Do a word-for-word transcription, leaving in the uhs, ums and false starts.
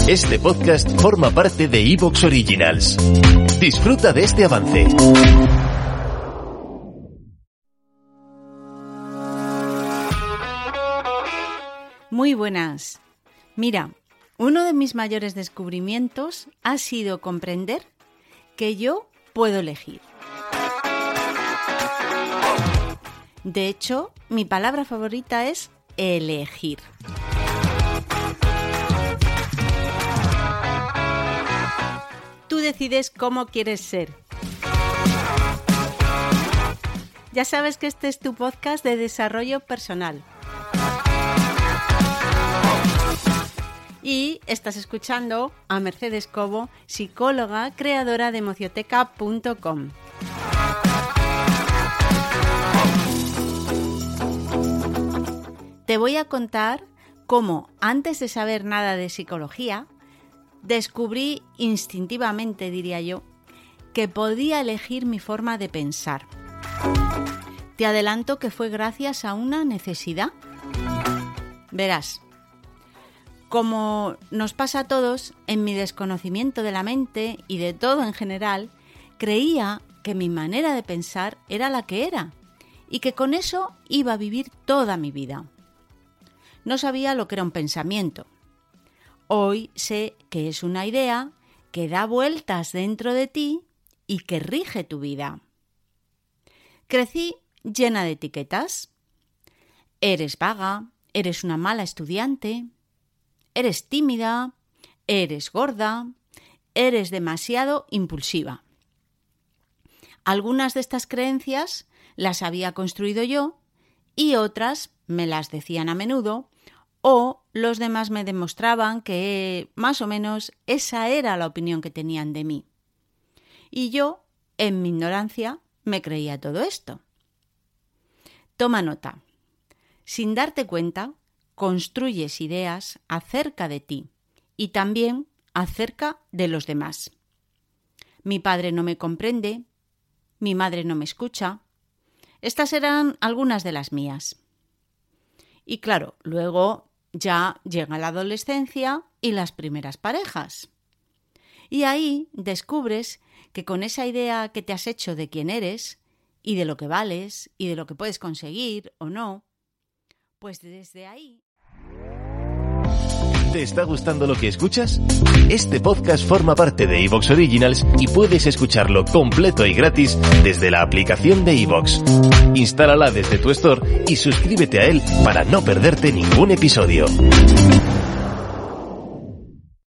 Este podcast forma parte de iVoox Originals. Disfruta de este avance. Muy buenas. Mira, uno de mis mayores descubrimientos ha sido comprender que yo puedo elegir. De hecho, mi palabra favorita es elegir. Tú decides cómo quieres ser. Ya sabes que este es tu podcast de desarrollo personal. Y estás escuchando a Mercedes Cobo, psicóloga, creadora de emocioteca punto com. Te voy a contar cómo, antes de saber nada de psicología, descubrí instintivamente, diría yo, que podía elegir mi forma de pensar. Te adelanto que fue gracias a una necesidad. Verás, como nos pasa a todos, en mi desconocimiento de la mente y de todo en general, creía que mi manera de pensar era la que era y que con eso iba a vivir toda mi vida. No sabía lo que era un pensamiento. Hoy sé que es una idea que da vueltas dentro de ti y que rige tu vida. Crecí llena de etiquetas. Eres vaga, eres una mala estudiante, eres tímida, eres gorda, eres demasiado impulsiva. Algunas de estas creencias las había construido yo y otras me las decían a menudo, o los demás me demostraban que más o menos esa era la opinión que tenían de mí. Y yo, en mi ignorancia, me creía todo esto. Toma nota. Sin darte cuenta, construyes ideas acerca de ti y también acerca de los demás. Mi padre no me comprende, mi madre no me escucha. Estas eran algunas de las mías. Y claro, luego ya llega la adolescencia y las primeras parejas. Y ahí descubres que con esa idea que te has hecho de quién eres y de lo que vales y de lo que puedes conseguir o no, pues desde ahí... ¿Te está gustando lo que escuchas? Este podcast forma parte de iVoox Originals y puedes escucharlo completo y gratis desde la aplicación de iVoox. Instálala desde tu store y suscríbete a él para no perderte ningún episodio.